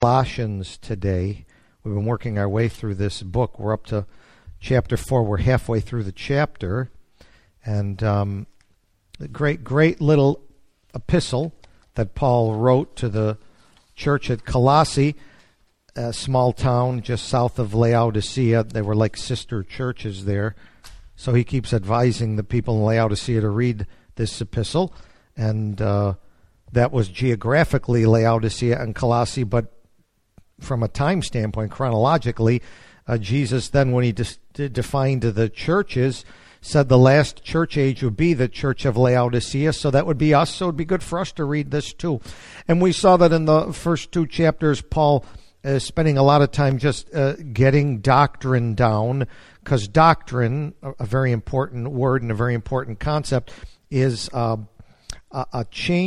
Colossians today. We've been working our way through this book. We're up to chapter 4. We're halfway through the chapter. And a great little epistle that Paul wrote to the church at Colossae, a small town just south of Laodicea. They were like sister churches there. So he keeps advising the people in Laodicea to read this epistle. And that was geographically Laodicea and Colossae, but from a time standpoint, chronologically, Jesus then, when he defined the churches, said the last church age would be the church of Laodicea, so that would be us, so it would be good for us to read this too. And we saw that in the first two chapters, Paul is spending a lot of time just getting doctrine down, because doctrine, a very important word and a very important concept, is a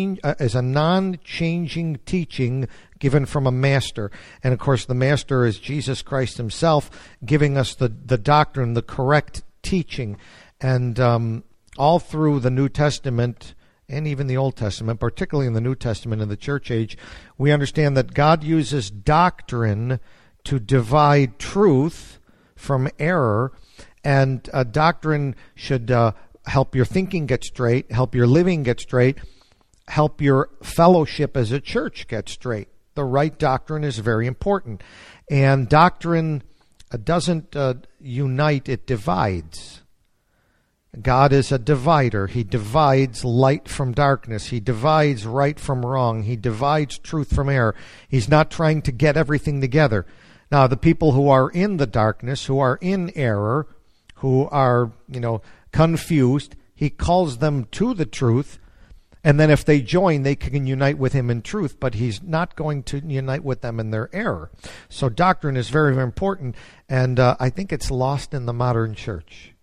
non-changing teaching given from a master. And of course the master is Jesus Christ himself, giving us the doctrine, the correct teaching. And all through the New Testament and even the Old Testament, particularly in the New Testament in the church age, we understand that God uses doctrine to divide truth from error. And doctrine should help your thinking get straight, help your living get straight, help your fellowship as a church get straight. The right doctrine is very important. And doctrine doesn't unite, it divides. God is a divider. He divides light from darkness. He divides right from wrong. He divides truth from error. He's not trying to get everything together. Now, the people who are in the darkness, who are in error, who are, confused, he calls them to the truth, and then if they join, they can unite with him in truth, but he's not going to unite with them in their error. So doctrine is very, very important, and I think it's lost in the modern church.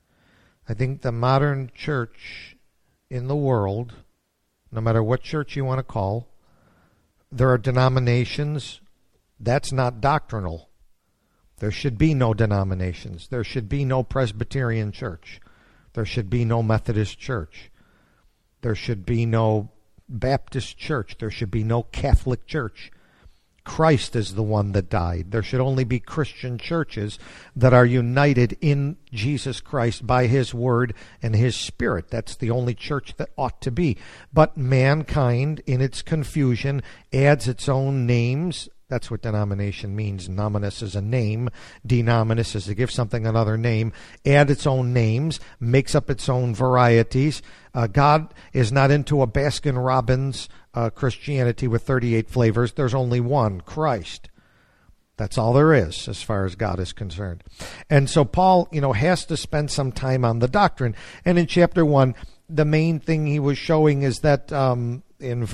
I think the modern church in the world, no matter what church you want to call, there are denominations. That's not doctrinal. There should be no denominations. There should be no Presbyterian church. There should be no Methodist church. There should be no Baptist church. There should be no Catholic church. Christ is the one that died. There should only be Christian churches that are united in Jesus Christ by his word and his spirit. That's the only church that ought to be. But mankind, in its confusion, adds its own names. That's what denomination means. Nominus is a name. Denominus is to give something another name. Add its own names. Makes up its own varieties. God is not into a Baskin-Robbins Christianity with 38 flavors. There's only one, Christ. That's all there is as far as God is concerned. And so Paul, has to spend some time on the doctrine. And in chapter 1, the main thing he was showing is that in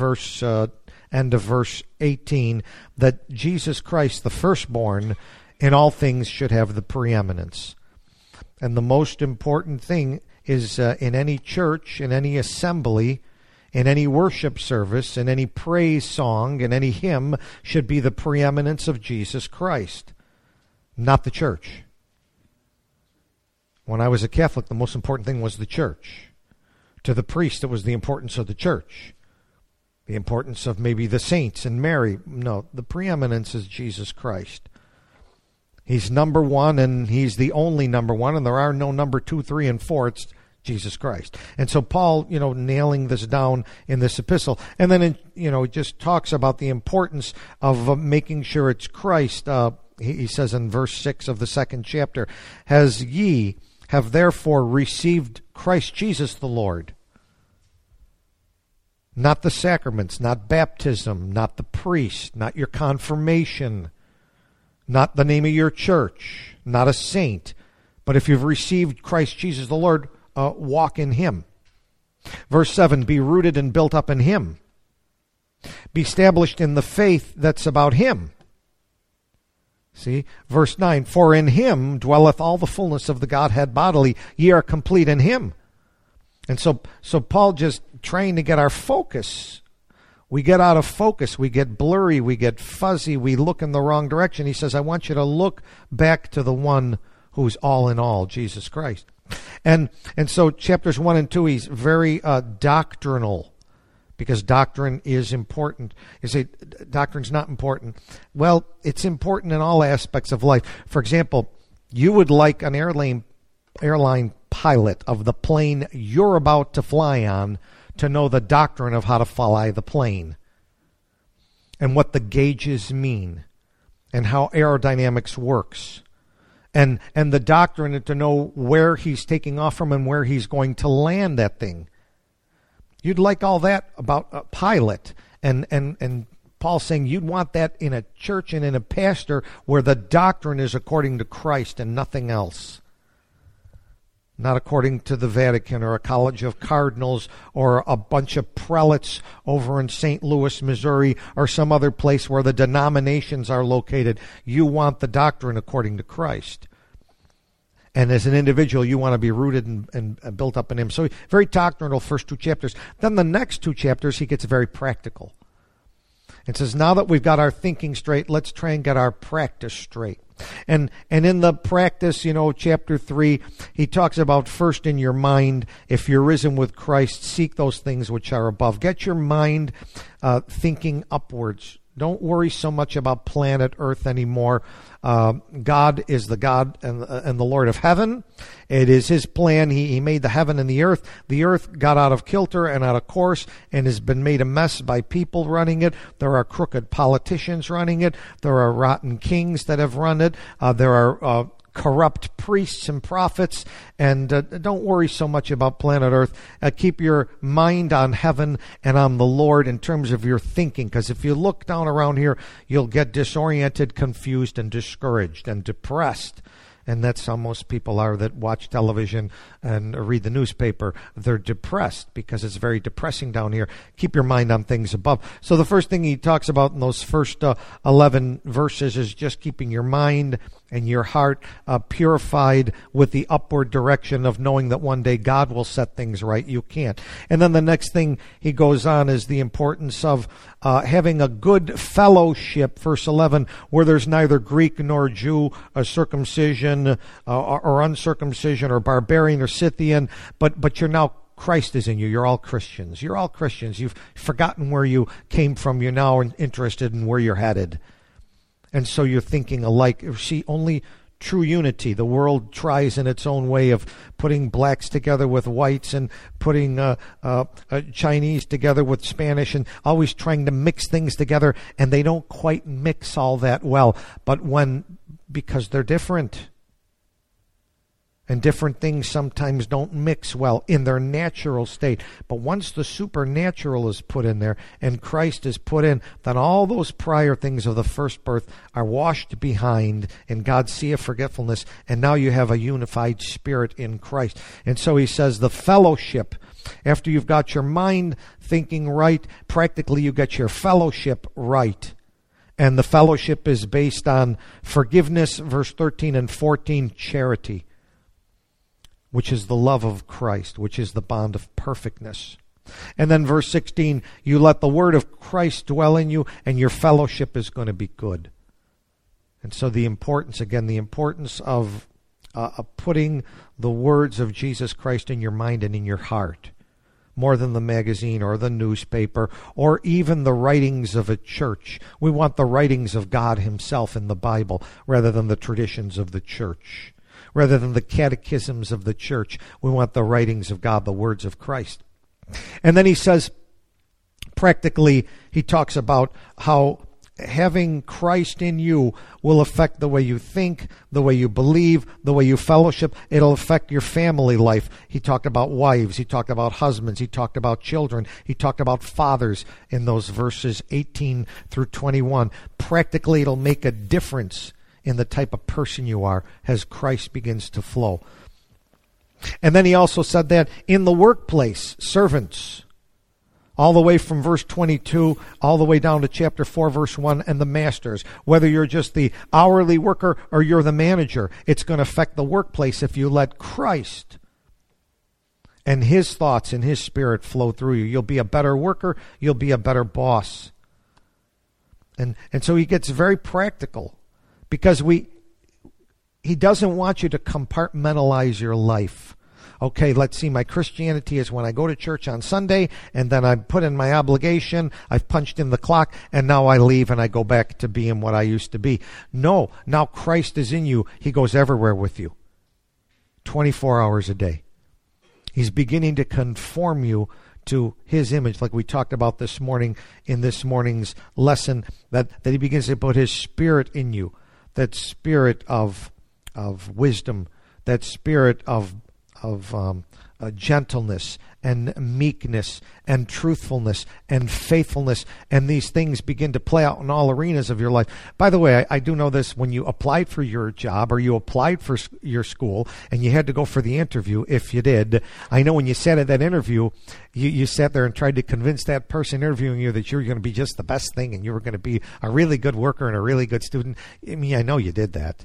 end of verse 18, that Jesus Christ, the firstborn, in all things should have the preeminence. And the most important thing is in any church, in any assembly, in any worship service, in any praise song, in any hymn, should be the preeminence of Jesus Christ, not the church. When I was a Catholic, the most important thing was the church. To the priest, it was the importance of the church. The importance of maybe the saints and Mary. No, the preeminence is Jesus Christ. He's number one, and he's the only number one, and there are no number 2, 3, and 4. It's Jesus Christ. And so Paul, nailing this down in this epistle. And then, he just talks about the importance of making sure it's Christ. He says in verse 6 of the second chapter, "As ye have therefore received Christ Jesus the Lord." Not the sacraments, not baptism, not the priest, not your confirmation, not the name of your church, not a saint. But if you've received Christ Jesus the Lord, walk in him. Verse 7, be rooted and built up in him. Be established in the faith that's about him. See, verse 9, for in him dwelleth all the fullness of the Godhead bodily. Ye are complete in him. And so Paul just trying to get our focus. We get out of focus. We get blurry. We get fuzzy. We look in the wrong direction. He says, I want you to look back to the one who's all in all, Jesus Christ. And so chapters 1 and 2, he's very doctrinal. because doctrine is important. You say, doctrine's not important. Well, it's important in all aspects of life. For example, you would like an airline pilot of the plane you're about to fly on to know the doctrine of how to fly the plane and what the gauges mean and how aerodynamics works. And the doctrine to know where he's taking off from and where he's going to land that thing. You'd like all that about a pilot. And Paul's saying you'd want that in a church and in a pastor where the doctrine is according to Christ and nothing else. Not according to the Vatican or a college of cardinals or a bunch of prelates over in St. Louis, Missouri, or some other place where the denominations are located. You want the doctrine according to Christ. And as an individual, you want to be rooted and built up in Him. So very doctrinal first 2 chapters. Then the next 2 chapters, he gets very practical. It says, now that we've got our thinking straight, let's try and get our practice straight. And in the practice, chapter 3, he talks about first in your mind, if you're risen with Christ, seek those things which are above. Get your mind thinking upwards. Don't worry so much about planet Earth anymore. God is the God and the Lord of heaven. It is His plan. He made the heaven and the earth. The earth got out of kilter and out of course and has been made a mess by people running it. There are crooked politicians running it. There are rotten kings that have run it. There are corrupt priests and prophets, and don't worry so much about planet Earth. Keep your mind on heaven and on the Lord in terms of your thinking, because if you look down around here, you'll get disoriented, confused, and discouraged and depressed. And that's how most people are that watch television and read the newspaper. They're depressed because it's very depressing down here. Keep your mind on things above. So the first thing he talks about in those first 11 verses is just keeping your mind and your heart purified with the upward direction of knowing that one day God will set things right. You can't. And then the next thing he goes on is the importance of having a good fellowship, verse 11, where there's neither Greek nor Jew, circumcision or uncircumcision, or barbarian or Scythian, but you're now Christ is in you. You're all Christians. You're all Christians. You've forgotten where you came from. You're now interested in where you're headed. And so you're thinking alike. See, only true unity. The world tries in its own way of putting blacks together with whites and putting Chinese together with Spanish and always trying to mix things together, and they don't quite mix all that well. But because they're different. And different things sometimes don't mix well in their natural state. But once the supernatural is put in there and Christ is put in, then all those prior things of the first birth are washed behind in God's sea of forgetfulness. And now you have a unified spirit in Christ. And so he says the fellowship, after you've got your mind thinking right, practically you get your fellowship right. And the fellowship is based on forgiveness, verse 13 and 14, charity, which is the love of Christ, which is the bond of perfectness. And then verse 16, you let the word of Christ dwell in you, and your fellowship is going to be good. And so the importance of putting the words of Jesus Christ in your mind and in your heart, more than the magazine or the newspaper or even the writings of a church. We want the writings of God Himself in the Bible rather than the traditions of the church. Rather than the catechisms of the church, we want the writings of God, the words of Christ. And then he says, practically, he talks about how having Christ in you will affect the way you think, the way you believe, the way you fellowship. It'll affect your family life. He talked about wives. He talked about husbands. He talked about children. He talked about fathers in those verses 18 through 21. Practically, it'll make a difference in the type of person you are as Christ begins to flow. And then he also said that in the workplace, servants, all the way from verse 22, all the way down to chapter 4, verse 1, and the masters, whether you're just the hourly worker or you're the manager, it's going to affect the workplace if you let Christ and His thoughts and His Spirit flow through you. You'll be a better worker. You'll be a better boss. And so he gets very practical. Because he doesn't want you to compartmentalize your life. Okay, let's see, my Christianity is when I go to church on Sunday, and then I put in my obligation, I've punched in the clock, and now I leave and I go back to being what I used to be. No, now Christ is in you. He goes everywhere with you, 24 hours a day. He's beginning to conform you to his image, like we talked about this morning in this morning's lesson, that he begins to put his spirit in you, that spirit of wisdom, that spirit of gentleness and meekness and truthfulness and faithfulness, and these things begin to play out in all arenas of your life. By the way, I do know this, when you applied for your job or you applied for your school and you had to go for the interview, if you did, I know when you sat at that interview, you sat there and tried to convince that person interviewing you that you were going to be just the best thing and you were going to be a really good worker and a really good student. I mean, I know you did that.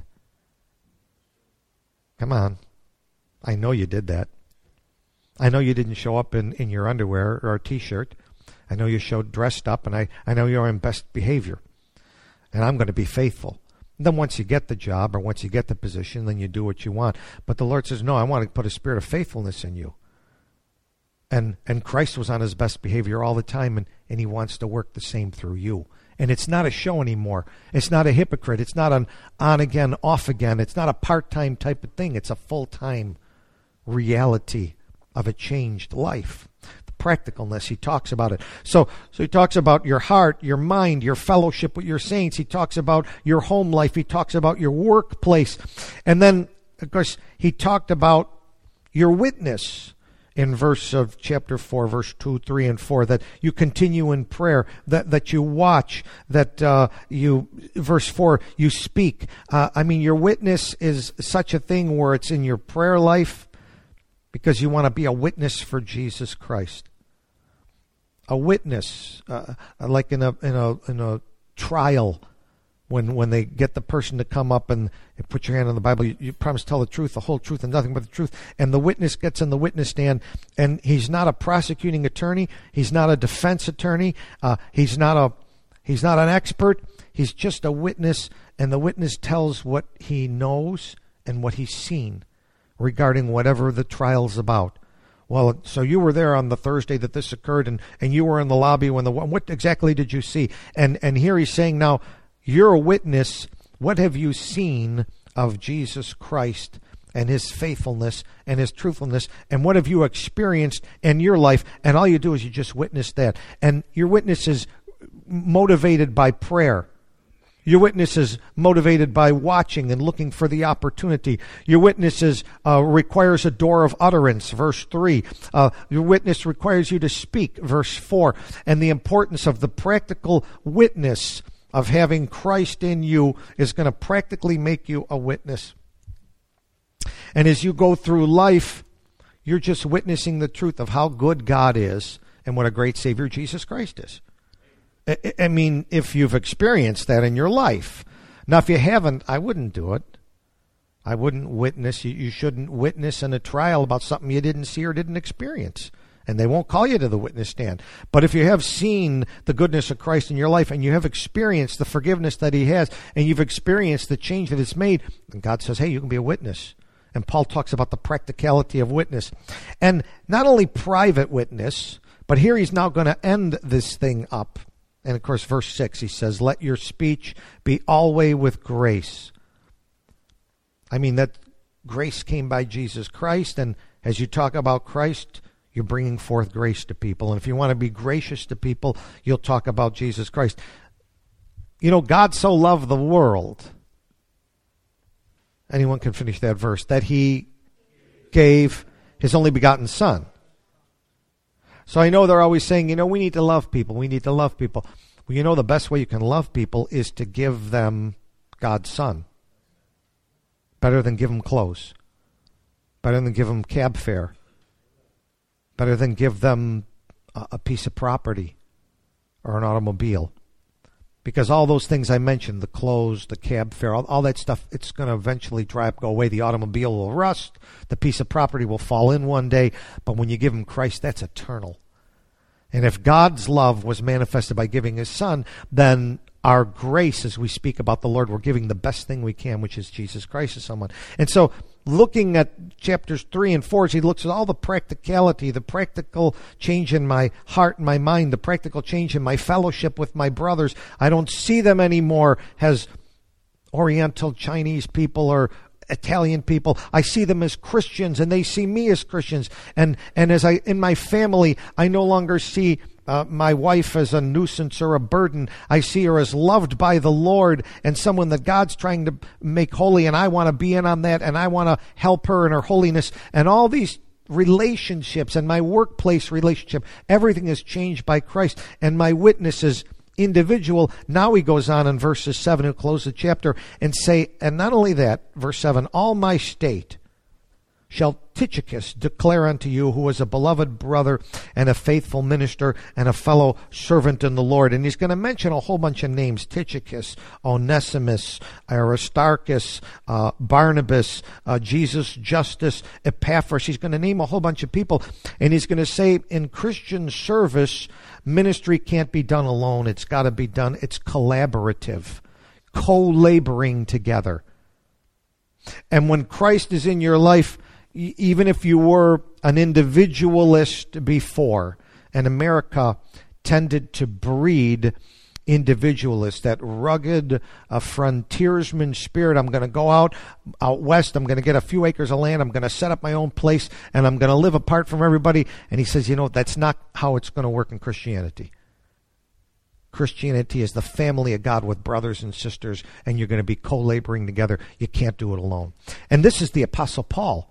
Come on. I know you did that. I know you didn't show up in your underwear or a T-shirt. I know you showed dressed up, and I know you're in best behavior. And I'm going to be faithful. And then once you get the job or once you get the position, then you do what you want. But the Lord says, no, I want to put a spirit of faithfulness in you. And Christ was on his best behavior all the time, and he wants to work the same through you. And it's not a show anymore. It's not a hypocrite. It's not an on again, off again. It's not a part-time type of thing. It's a full-time reality of a changed life. The practicalness, he talks about it. So he talks about your heart, your mind, your fellowship with your saints. He talks about your home life. He talks about your workplace. And then, of course, he talked about your witness in verse of chapter 4, verse 2, 3, and 4, that you continue in prayer, that you watch, that you, verse 4, you speak. Your witness is such a thing where it's in your prayer life, because you want to be a witness for Jesus Christ. A witness, like in a trial, when they get the person to come up and put your hand on the Bible, you promise to tell the truth, the whole truth, and nothing but the truth. And the witness gets in the witness stand, and he's not a prosecuting attorney, he's not a defense attorney, he's not an expert. He's just a witness, and the witness tells what he knows and what he's seen regarding whatever the trial's about. Well, so you were there on the Thursday that this occurred, and you were in the lobby when what exactly did you see? And here he's saying, now, you're a witness. What have you seen of Jesus Christ and his faithfulness and his truthfulness? And what have you experienced in your life? And all you do is you just witness that. And your witness is motivated by prayer. Your witness is motivated by watching and looking for the opportunity. Your witness requires a door of utterance, verse 3. Your witness requires you to speak, verse 4. And the importance of the practical witness of having Christ in you is going to practically make you a witness. And as you go through life, you're just witnessing the truth of how good God is and what a great Savior Jesus Christ is. I mean, if you've experienced that in your life. Now, if you haven't, I wouldn't do it. I wouldn't witness. You shouldn't witness in a trial about something you didn't see or didn't experience. And they won't call you to the witness stand. But if you have seen the goodness of Christ in your life, and you have experienced the forgiveness that he has, and you've experienced the change that it's made, then God says, hey, you can be a witness. And Paul talks about the practicality of witness. And not only private witness, but here he's now going to end this thing up. And of course, verse 6, he says, let your speech be always with grace. I mean, that grace came by Jesus Christ. And as you talk about Christ, you're bringing forth grace to people. And if you want to be gracious to people, you'll talk about Jesus Christ. You know, God so loved the world. Anyone can finish that verse. That he gave his only begotten Son. So I know they're always saying, we need to love people. We need to love people. Well, the best way you can love people is to give them God's Son. Better than give them clothes. Better than give them cab fare. Better than give them a piece of property or an automobile. Because all those things I mentioned, the clothes, the cab fare, all that stuff, it's going to eventually go away. The automobile will rust. The piece of property will fall in one day. But when you give him Christ, that's eternal. And if God's love was manifested by giving his Son, then our grace, as we speak about the Lord, we're giving the best thing we can, which is Jesus Christ to someone. And so looking at chapters 3 and 4, as he looks at all the practicality, the practical change in my heart and my mind, the practical change in my fellowship with my brothers. I don't see them anymore as Oriental Chinese people or Italian people. I see them as Christians, and they see me as Christians. And as in my family, I no longer see my wife as a nuisance or a burden. I see her as loved by the Lord and someone that God's trying to make holy, and I want to be in on that, and I want to help her in her holiness. And all these relationships and my workplace relationship, everything is changed by Christ, and my witness is individual. Now he goes on in verses 7 to close the chapter and say, and not only that, verse 7, all my state shall Tychicus declare unto you, who is a beloved brother and a faithful minister and a fellow servant in the Lord. And he's going to mention a whole bunch of names: Tychicus, Onesimus, Aristarchus, Barnabas, Jesus, Justus, Epaphras. He's going to name a whole bunch of people, and he's going to say, in Christian service, ministry can't be done alone. It's got to be done. It's collaborative, co-laboring together. And when Christ is in your life, even if you were an individualist before, and America tended to breed individualists, that rugged frontiersman spirit. I'm going to go out west, I'm going to get a few acres of land, I'm going to set up my own place, and I'm going to live apart from everybody. And he says, that's not how it's going to work in Christianity. Christianity is the family of God with brothers and sisters, and you're going to be co-laboring together. You can't do it alone. And this is the Apostle Paul.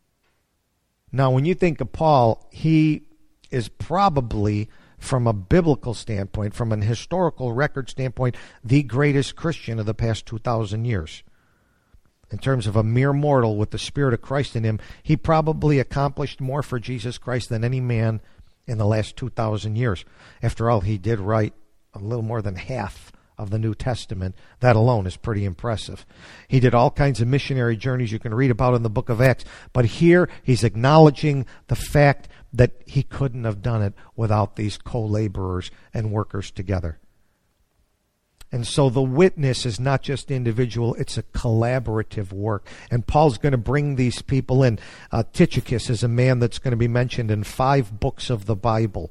Now, when you think of Paul, he is probably, from a biblical standpoint, from an historical record standpoint, the greatest Christian of the past 2,000 years. In terms of a mere mortal with the Spirit of Christ in him, he probably accomplished more for Jesus Christ than any man in the last 2,000 years. After all, he did write a little more than half of the New Testament. That alone is pretty impressive. He did all kinds of missionary journeys you can read about in the book of Acts. But here he's acknowledging the fact that he couldn't have done it without these co-laborers and workers together. And so the witness is not just individual, it's a collaborative work. And Paul's going to bring these people in. Tychicus is a man that's going to be mentioned in 5 books of the Bible.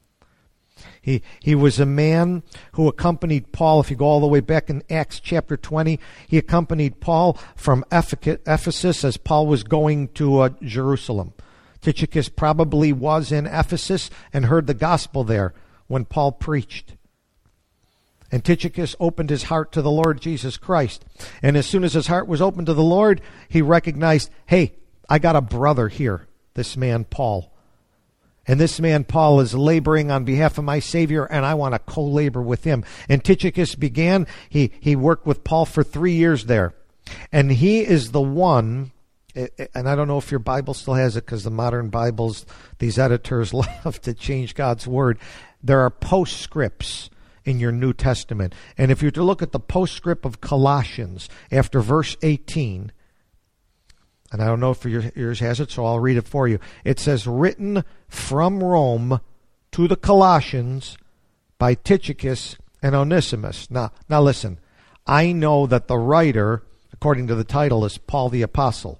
He was a man who accompanied Paul. If you go all the way back in Acts chapter 20, he accompanied Paul from Ephesus as Paul was going to Jerusalem. Tychicus probably was in Ephesus and heard the gospel there when Paul preached. And Tychicus opened his heart to the Lord Jesus Christ. And as soon as his heart was open to the Lord, he recognized, hey, I got a brother here, this man Paul. And this man, Paul, is laboring on behalf of my Savior, and I want to co-labor with him. And Tychicus began, he worked with Paul for 3 years there. And he is the one, and I don't know if your Bible still has it, because the modern Bibles, these editors love to change God's Word. There are postscripts in your New Testament. And if you're to look at the postscript of Colossians, after verse 18, and I don't know if yours has it, so I'll read it for you. It says, written from Rome to the Colossians by Tychicus and Onesimus. Now listen, I know that the writer, according to the title, is Paul the Apostle.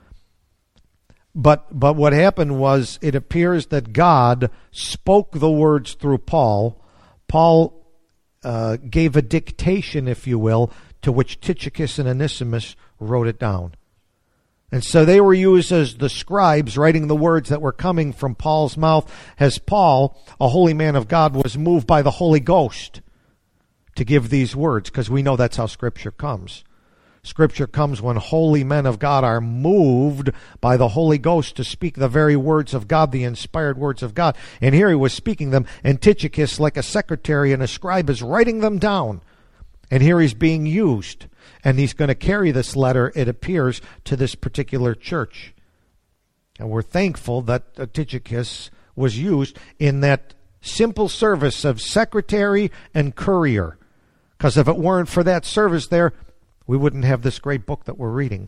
But what happened was, it appears that God spoke the words through Paul. Paul gave a dictation, if you will, to which Tychicus and Onesimus wrote it down. And so they were used as the scribes, writing the words that were coming from Paul's mouth, as Paul, a holy man of God, was moved by the Holy Ghost to give these words, because we know that's how Scripture comes. Scripture comes when holy men of God are moved by the Holy Ghost to speak the very words of God, the inspired words of God. And here he was speaking them, and Tychicus, like a secretary and a scribe, is writing them down. And here he's being used. And he's going to carry this letter, it appears, to this particular church. And we're thankful that Tychicus was used in that simple service of secretary and courier. Because if it weren't for that service there, we wouldn't have this great book that we're reading.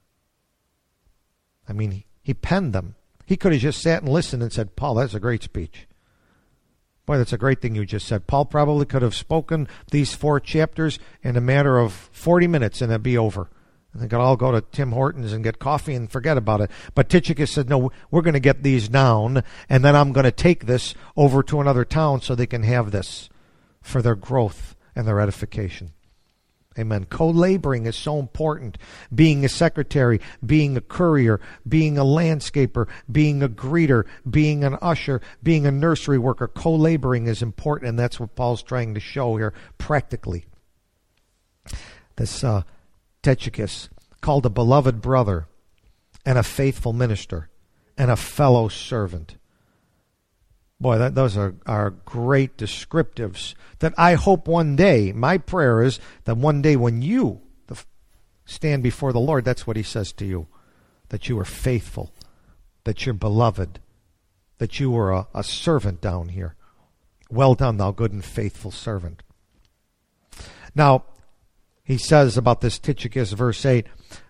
I mean, he penned them. He could have just sat and listened and said, Paul, that's a great speech. Boy, that's a great thing you just said. Paul probably could have spoken these 4 chapters in a matter of 40 minutes and it'd be over. And they could all go to Tim Hortons and get coffee and forget about it. But Tychicus said, no, we're going to get these down, and then I'm going to take this over to another town so they can have this for their growth and their edification. Amen. Co-laboring is so important. Being a secretary, being a courier, being a landscaper, being a greeter, being an usher, being a nursery worker. Co-laboring is important, and that's what Paul's trying to show here practically. This Tychicus, called a beloved brother and a faithful minister and a fellow servant. Boy, those are great descriptives that I hope one day, my prayer is that one day when you stand before the Lord, that's what he says to you, that you are faithful, that you're beloved, that you were a servant down here. Well done, thou good and faithful servant. Now, he says about this Tychicus, verse 8,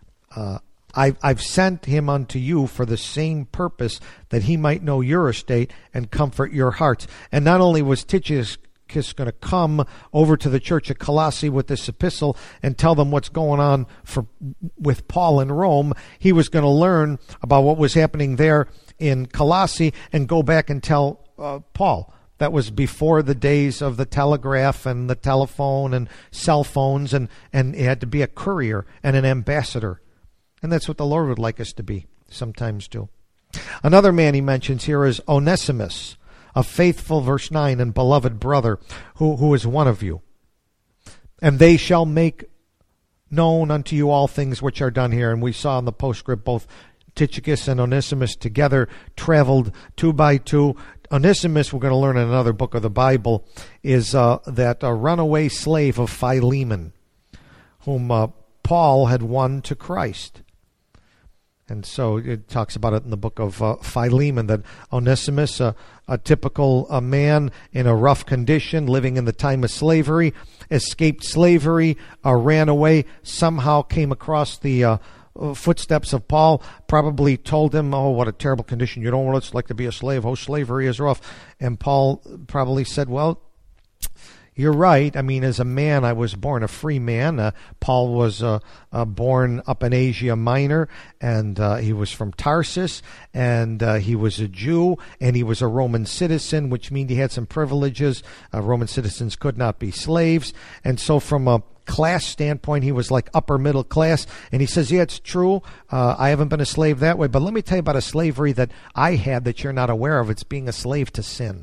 I've sent him unto you for the same purpose, that he might know your estate and comfort your hearts. And not only was Tychicus going to come over to the church at Colossae with this epistle and tell them what's going on with Paul in Rome, he was going to learn about what was happening there in Colossae and go back and tell Paul. That was before the days of the telegraph and the telephone and cell phones, and it had to be a courier and an ambassador. And that's what the Lord would like us to be sometimes too. Another man he mentions here is Onesimus, a faithful, verse 9, and beloved brother who is one of you. And they shall make known unto you all things which are done here. And we saw in the postscript both Tychicus and Onesimus together traveled 2 by 2. Onesimus, we're going to learn in another book of the Bible, is that runaway slave of Philemon, whom Paul had won to Christ. And so it talks about it in the book of Philemon, that Onesimus, a typical man in a rough condition, living in the time of slavery, escaped slavery, ran away, somehow came across the footsteps of Paul, probably told him, oh, what a terrible condition. You don't want it's like to be a slave. Oh, slavery is rough. And Paul probably said, well, you're right. I mean, as a man, I was born a free man. Paul was born up in Asia Minor, and he was from Tarsus, and he was a Jew, and he was a Roman citizen, which means he had some privileges. Roman citizens could not be slaves. And so from a class standpoint, he was like upper middle class. And he says, yeah, it's true. I haven't been a slave that way, but let me tell you about a slavery that I had that you're not aware of. It's being a slave to sin.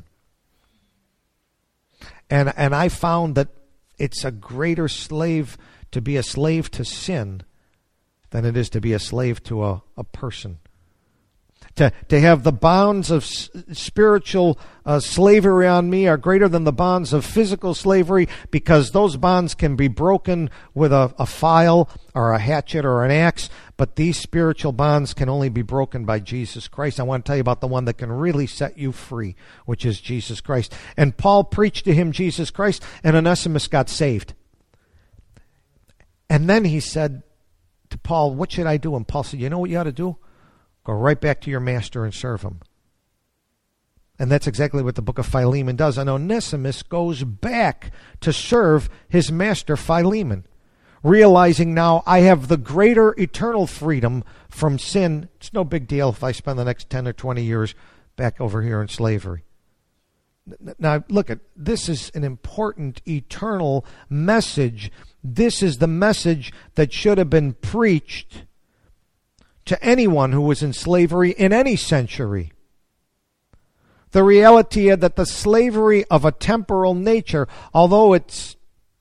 And I found that it's a greater slave to be a slave to sin than it is to be a slave to a person. To have the bonds of spiritual slavery on me are greater than the bonds of physical slavery, because those bonds can be broken with a file or a hatchet or an axe, but these spiritual bonds can only be broken by Jesus Christ. I want to tell you about the one that can really set you free, which is Jesus Christ. And Paul preached to him Jesus Christ, and Onesimus got saved. And then he said to Paul, what should I do? And Paul said, you know what you ought to do? Go right back to your master and serve him. And that's exactly what the book of Philemon does. And Onesimus goes back to serve his master Philemon, realizing now I have the greater eternal freedom from sin. It's no big deal if I spend the next 10 or 20 years back over here in slavery. Now, look, this is an important eternal message. This is the message that should have been preached to anyone who was in slavery in any century. The reality that the slavery of a temporal nature, although it's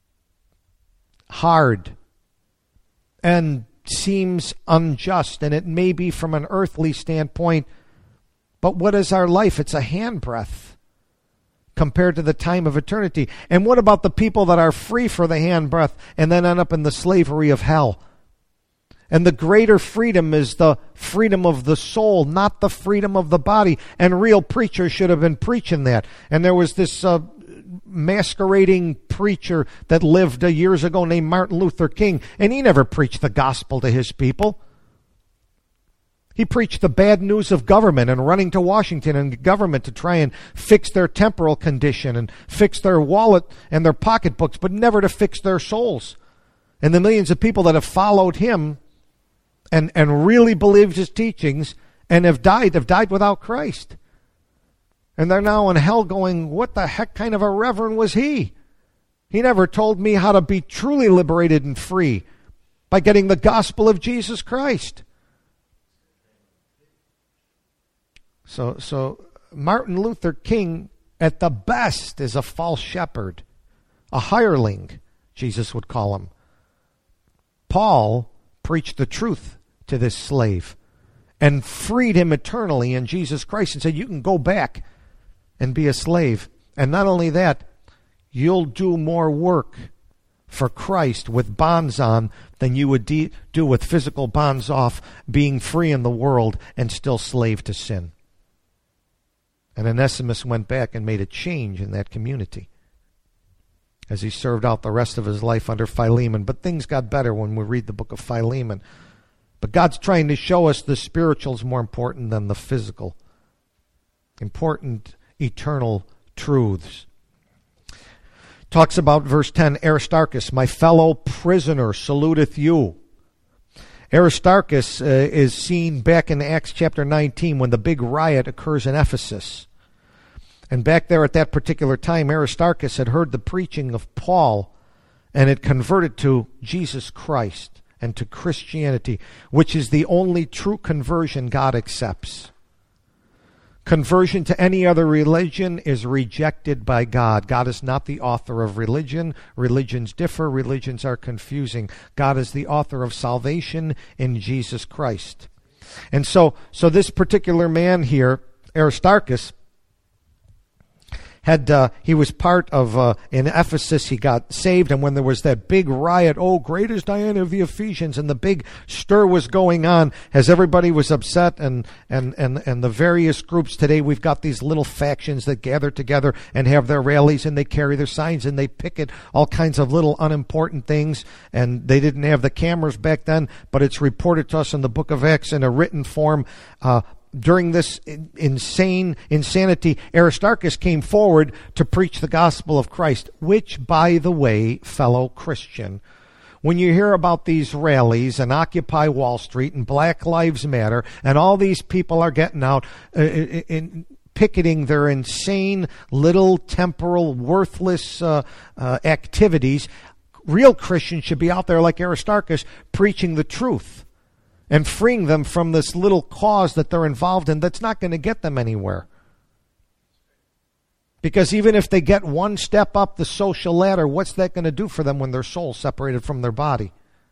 hard and seems unjust, and it may be from an earthly standpoint, but what is our life? It's a handbreadth compared to the time of eternity. And what about the people that are free for the handbreadth and then end up in the slavery of hell? And the greater freedom is the freedom of the soul, not the freedom of the body. And real preachers should have been preaching that. And there was this masquerading preacher that lived years ago named Martin Luther King, and he never preached the gospel to his people. He preached the bad news of government and running to Washington and government to try and fix their temporal condition and fix their wallet and their pocketbooks, but never to fix their souls. And the millions of people that have followed him and really believed his teachings and have died without Christ. And they're now in hell going, what the heck kind of a reverend was he? He never told me how to be truly liberated and free by getting the gospel of Jesus Christ. So Martin Luther King, at the best, is a false shepherd, a hireling, Jesus would call him. Paul preached the truth to this slave and freed him eternally in Jesus Christ and said, you can go back and be a slave. And not only that, you'll do more work for Christ with bonds on than you would do with physical bonds off, being free in the world and still slave to sin. And Onesimus went back and made a change in that community as he served out the rest of his life under Philemon. But things got better when we read the book of Philemon. But God's trying to show us the spiritual is more important than the physical. Important eternal truths. Talks about verse 10, Aristarchus, my fellow prisoner, saluteth you. Aristarchus is seen back in Acts chapter 19 when the big riot occurs in Ephesus. And back there at that particular time, Aristarchus had heard the preaching of Paul and had converted to Jesus Christ and to Christianity, which is the only true conversion God accepts. Conversion to any other religion is rejected by God. God is not the author of religion. Religions differ. Religions are confusing. God is the author of salvation in Jesus Christ. And so this particular man here, Aristarchus, he was part of, in Ephesus, he got saved, and when there was that big riot, oh, great is Diana of the Ephesians, and the big stir was going on as everybody was upset, and the various groups today, we've got these little factions that gather together and have their rallies, and they carry their signs, and they picket all kinds of little unimportant things, and they didn't have the cameras back then, but it's reported to us in the book of Acts in a written form. During this insanity, Aristarchus came forward to preach the gospel of Christ, which, by the way, fellow Christian, when you hear about these rallies and Occupy Wall Street and Black Lives Matter and all these people are getting out picketing their insane little temporal worthless activities, real Christians should be out there like Aristarchus preaching the truth and freeing them from this little cause that they're involved in that's not going to get them anywhere. Because even if they get one step up the social ladder, what's that going to do for them when their soul's separated from their body?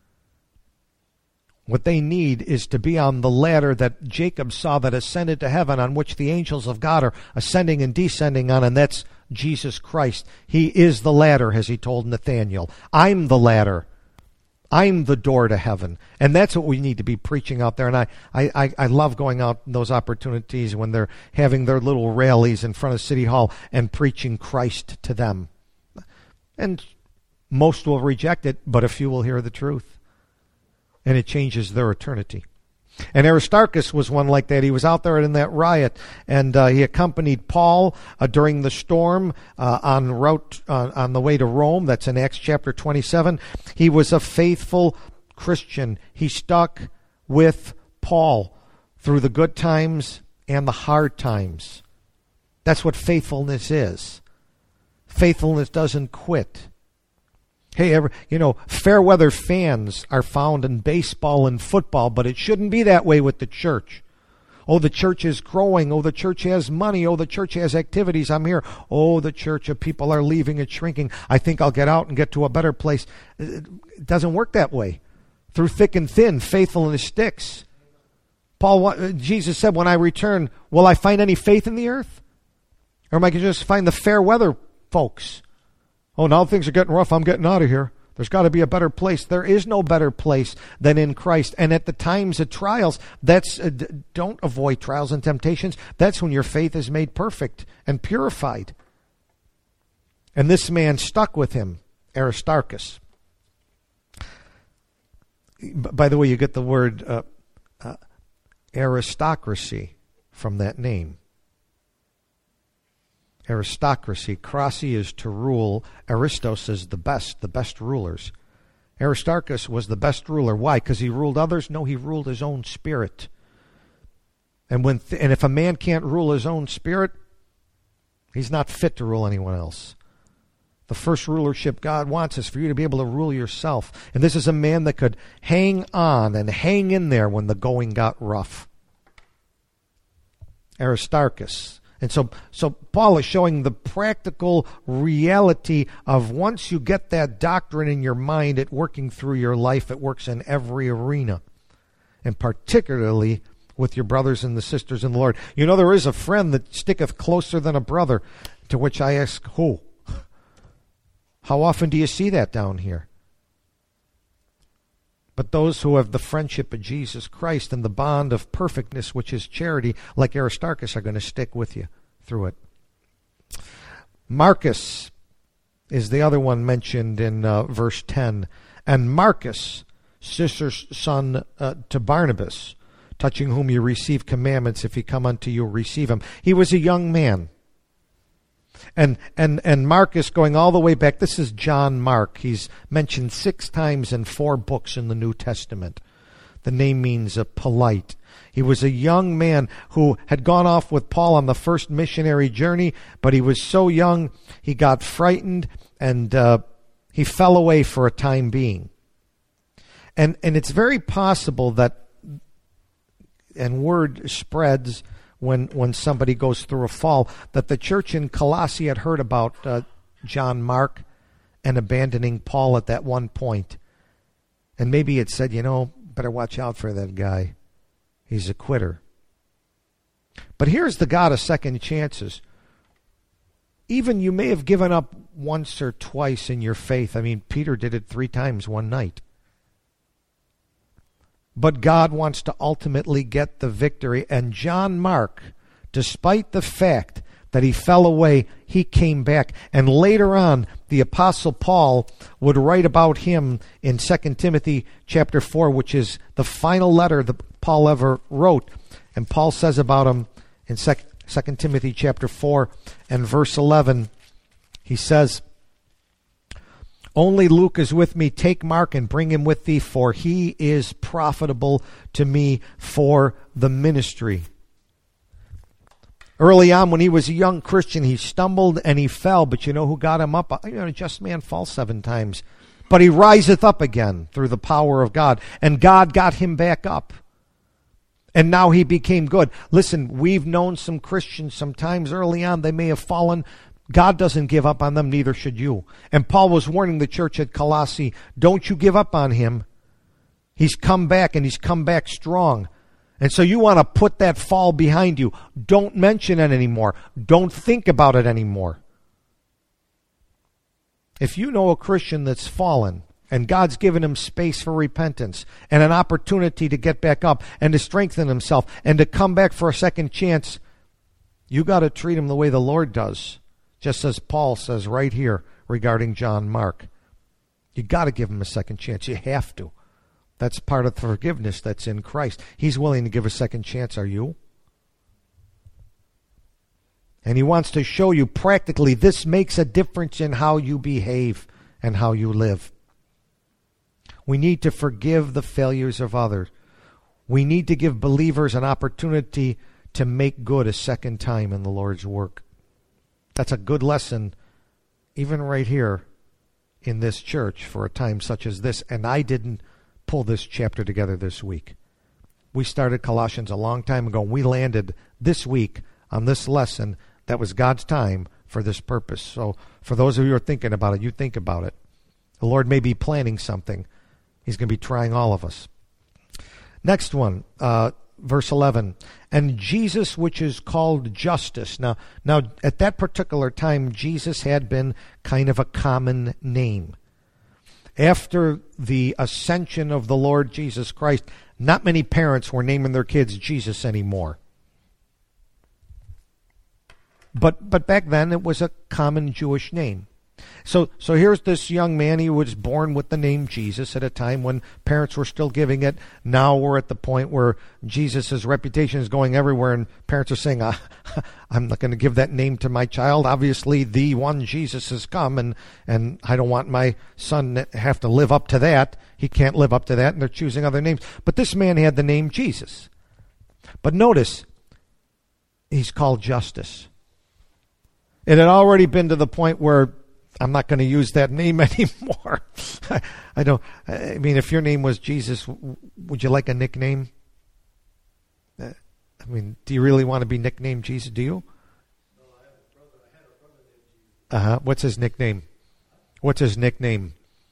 What they need is to be on the ladder that Jacob saw that ascended to heaven, on which the angels of God are ascending and descending on, and that's Jesus Christ. He is the ladder, as he told Nathanael. I'm the ladder. I'm the door to heaven. And that's what we need to be preaching out there. And I love going out in those opportunities when they're having their little rallies in front of City Hall and preaching Christ to them. And most will reject it, but a few will hear the truth. And it changes their eternity. And Aristarchus was one like that. He was out there in that riot, and he accompanied Paul during the storm on the way to Rome. That's in Acts chapter 27. He was a faithful Christian. He stuck with Paul through the good times and the hard times. That's what faithfulness is. Faithfulness doesn't quit. Hey, fair weather fans are found in baseball and football, but it shouldn't be that way with the church. Oh, the church is growing. Oh, the church has money. Oh, the church has activities. I'm here. Oh, the church of people are leaving and shrinking. I think I'll get out and get to a better place. It doesn't work that way. Through thick and thin, faithfulness sticks. Jesus said, when I return, will I find any faith in the earth? Or am I going to just find the fair weather folks? Oh, now things are getting rough. I'm getting out of here. There's got to be a better place. There is no better place than in Christ. And at the times of trials, don't avoid trials and temptations. That's when your faith is made perfect and purified. And this man stuck with him, Aristarchus. By the way, you get the word aristocracy from that name. Aristocracy. Krasi is to rule. Aristos is the best rulers. Aristarchus was the best ruler. Why? Because he ruled others? No, he ruled his own spirit. And if a man can't rule his own spirit, he's not fit to rule anyone else. The first rulership God wants is for you to be able to rule yourself. And this is a man that could hang on and hang in there when the going got rough. Aristarchus. And so Paul is showing the practical reality of once you get that doctrine in your mind, it working through your life, it works in every arena. And particularly with your brothers and the sisters in the Lord. You know, there is a friend that sticketh closer than a brother, to which I ask, who? How often do you see that down here? But those who have the friendship of Jesus Christ and the bond of perfectness, which is charity, like Aristarchus, are going to stick with you through it. Marcus is the other one mentioned in verse 10. And Marcus, sister's son to Barnabas, touching whom you receive commandments, if he come unto you, receive him. He was a young man. And Marcus, going all the way back, this is John Mark. He's mentioned 6 times in 4 books in the New Testament. The name means polite. He was a young man who had gone off with Paul on the first missionary journey, but he was so young, he got frightened, and he fell away for a time being. And it's very possible that, and word spreads when somebody goes through a fall, that the church in Colossae had heard about John Mark and abandoning Paul at that one point. And maybe it said, better watch out for that guy. He's a quitter. But here's the God of second chances. Even you may have given up once or twice in your faith. I mean, Peter did it 3 times one night. But God wants to ultimately get the victory. And John Mark, despite the fact that he fell away, he came back. And later on, the Apostle Paul would write about him in 2 Timothy chapter 4, which is the final letter that Paul ever wrote. And Paul says about him in 2 Timothy chapter 4 and verse 11, he says, only Luke is with me. Take Mark and bring him with thee, for he is profitable to me for the ministry. Early on, when he was a young Christian, he stumbled and he fell. But you know who got him up? A just man falls 7 times. But he riseth up again through the power of God. And God got him back up. And now he became good. Listen, we've known some Christians sometimes early on. They may have fallen. God doesn't give up on them, neither should you. And Paul was warning the church at Colossae, don't you give up on him. He's come back, and he's come back strong. And so you want to put that fall behind you. Don't mention it anymore. Don't think about it anymore. If you know a Christian that's fallen, and God's given him space for repentance, and an opportunity to get back up, and to strengthen himself, and to come back for a second chance, you got to treat him the way the Lord does. Just as Paul says right here regarding John Mark. You got to give him a second chance. You have to. That's part of the forgiveness that's in Christ. He's willing to give a second chance. Are you? And he wants to show you practically this makes a difference in how you behave and how you live. We need to forgive the failures of others. We need to give believers an opportunity to make good a second time in the Lord's work. That's a good lesson, even right here in this church for a time such as this. And I didn't pull this chapter together this week. We started Colossians a long time ago. We landed this week on this lesson that was God's time for this purpose. So for those of you who are thinking about it, you think about it. The Lord may be planning something. He's going to be trying all of us. Next one, verse 11, and Jesus, which is called Justus. Now, at that particular time, Jesus had been kind of a common name. After the ascension of the Lord Jesus Christ, not many parents were naming their kids Jesus anymore. But back then, it was a common Jewish name. So here's this young man. He was born with the name Jesus at a time when parents were still giving it. Now we're at the point where Jesus' reputation is going everywhere, and parents are saying, I'm not going to give that name to my child. Obviously, the one Jesus has come, and I don't want my son to have to live up to that. He can't live up to that, and they're choosing other names. But this man had the name Jesus. But notice, he's called Justus. It had already been to the point where I'm not going to use that name anymore. I mean, if your name was Jesus, would you like a nickname? I mean, do you really want to be nicknamed Jesus? Do you? No, I had a brother named Jesus. What's his nickname? What's his nickname?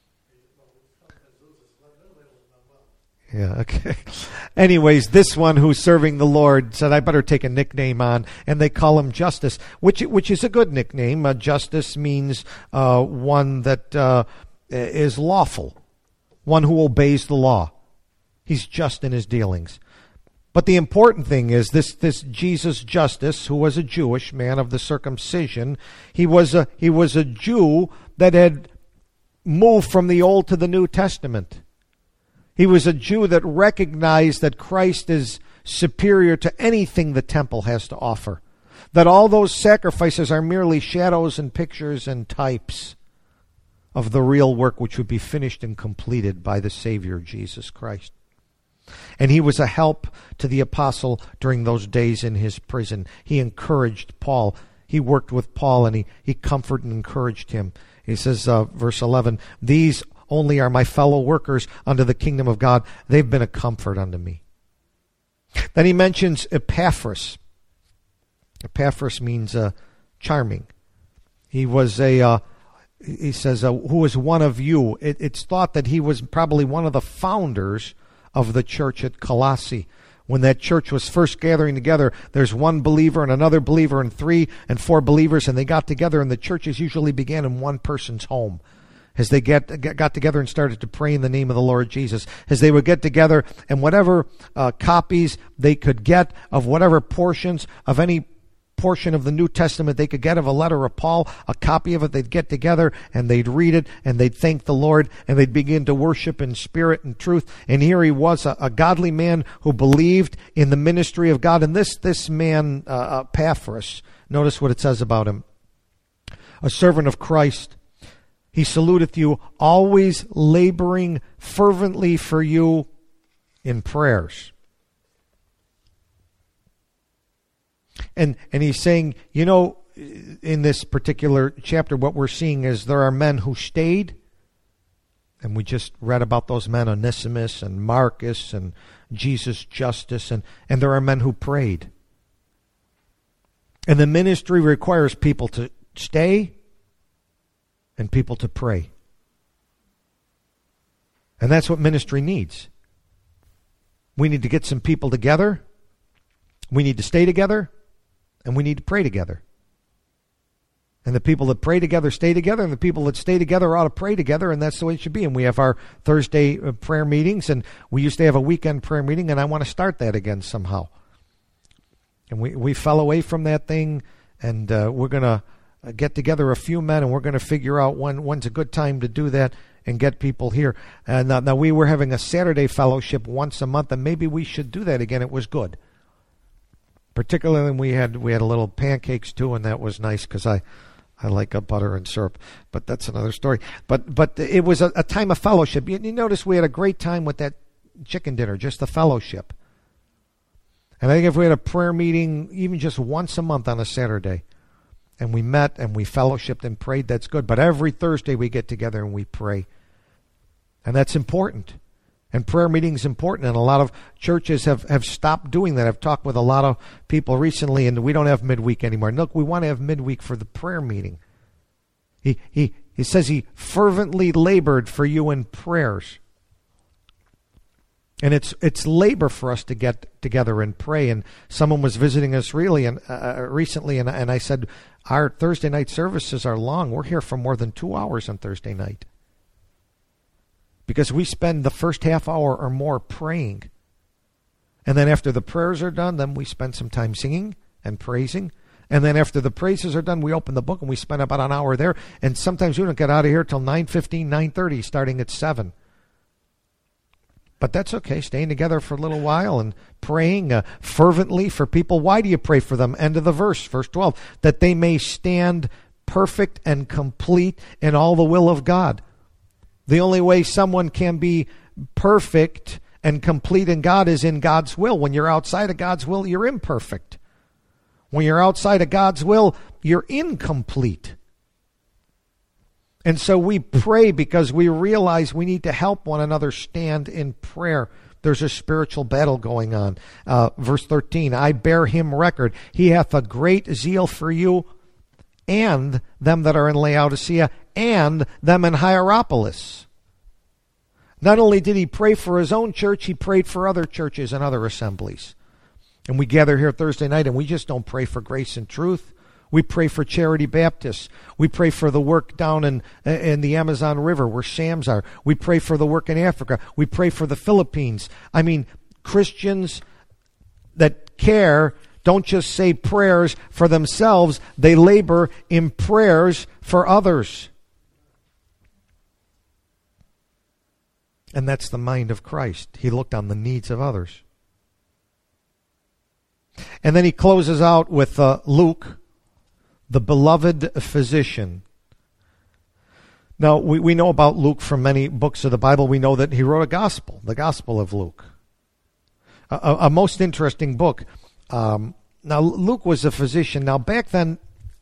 Yeah, okay. Anyways, this one who's serving the Lord said, I better take a nickname on, and they call him Justus, which is a good nickname. Justus means one that is lawful, one who obeys the law. He's just in his dealings. But the important thing is this Jesus Justus, who was a Jewish man of the circumcision, he was a Jew that had moved from the Old to the New Testament. He was a Jew that recognized that Christ is superior to anything the temple has to offer. That all those sacrifices are merely shadows and pictures and types of the real work which would be finished and completed by the Savior, Jesus Christ. And he was a help to the apostle during those days in his prison. He encouraged Paul. He worked with Paul, and he comforted and encouraged him. He says, verse 11, these only are my fellow workers unto the kingdom of God. They've been a comfort unto me. Then he mentions Epaphras. Epaphras means charming. He was he says, who was one of you. It's thought that he was probably one of the founders of the church at Colossae. When that church was first gathering together, there's one believer and another believer and 3 and 4 believers, and they got together, and the churches usually began in one person's home. As they got together and started to pray in the name of the Lord Jesus, as they would get together, and whatever copies they could get of whatever portions of any portion of the New Testament they could get of a letter of Paul, a copy of it, they'd get together and they'd read it and they'd thank the Lord and they'd begin to worship in spirit and truth. And here he was, a godly man who believed in the ministry of God. And this man, Epaphras, notice what it says about him. A servant of Christ. He saluteth you, always laboring fervently for you in prayers. And he's saying, in this particular chapter, what we're seeing is there are men who stayed, and we just read about those men, Onesimus and Marcus and Jesus Justus, and there are men who prayed. And the ministry requires people to stay and people to pray. And that's what ministry needs. We need to get some people together. We need to stay together. And we need to pray together. And the people that pray together stay together, and the people that stay together ought to pray together, and that's the way it should be. And we have our Thursday prayer meetings, and we used to have a weekend prayer meeting, and I want to start that again somehow. And we fell away from that thing, and we're going to get together a few men, and we're going to figure out when's a good time to do that and get people here. And now we were having a Saturday fellowship once a month, and maybe we should do that again. It was good. Particularly when we had a little pancakes too, and that was nice because I like a butter and syrup. But that's another story. But it was a time of fellowship. You notice we had a great time with that chicken dinner, just the fellowship. And I think if we had a prayer meeting even just once a month on a Saturday, and we met and we fellowshiped and prayed, that's good. But every Thursday we get together and we pray. And that's important. And prayer meeting is important. And a lot of churches have stopped doing that. I've talked with a lot of people recently, and we don't have midweek anymore. Look, we want to have midweek for the prayer meeting. He says he fervently labored for you in prayers. And it's labor for us to get together and pray. And someone was visiting us recently, and I said, our Thursday night services are long. We're here for more than 2 hours on Thursday night. Because we spend the first half hour or more praying. And then after the prayers are done, then we spend some time singing and praising. And then after the praises are done, we open the book and we spend about an hour there. And sometimes we don't get out of here till 9:15, 9:30, starting at 7. But that's okay, staying together for a little while and praying fervently for people. Why do you pray for them? End of the verse 12. That they may stand perfect and complete in all the will of God. The only way someone can be perfect and complete in God is in God's will. When you're outside of God's will, you're imperfect. When you're outside of God's will, you're incomplete. And so we pray because we realize we need to help one another stand in prayer. There's a spiritual battle going on. Verse 13, I bear him record. He hath a great zeal for you and them that are in Laodicea and them in Hierapolis. Not only did he pray for his own church, he prayed for other churches and other assemblies. And we gather here Thursday night and we just don't pray for Grace and Truth. We pray for Charity Baptists. We pray for the work down in the Amazon River where SAMs are. We pray for the work in Africa. We pray for the Philippines. I mean, Christians that care don't just say prayers for themselves. They labor in prayers for others. And that's the mind of Christ. He looked on the needs of others. And then he closes out with Luke, the beloved physician. Now, we know about Luke from many books of the Bible. We know that he wrote a gospel, the Gospel of Luke. A most interesting book. Now, Luke was a physician. Now, back then,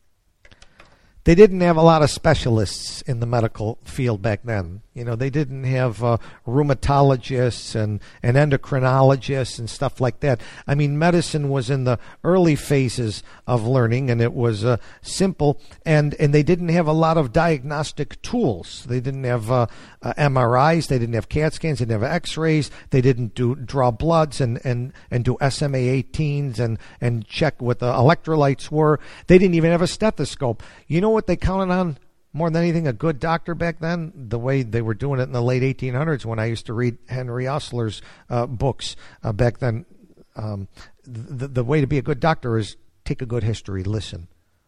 they didn't have a lot of specialists in the medical field back then. You know, they didn't have rheumatologists and endocrinologists and stuff like that. I mean, medicine was in the early phases of learning, and it was simple, and they didn't have a lot of diagnostic tools. They didn't have MRIs, they didn't have CAT scans, they didn't have X-rays, they didn't draw bloods and do SMA-18s and check what the electrolytes were. They didn't even have a stethoscope. You know what they counted on more than anything? A good doctor back then, the way they were doing it in the late 1800s when I used to read Henry Osler's books back then. The way to be a good doctor is take a good history, listen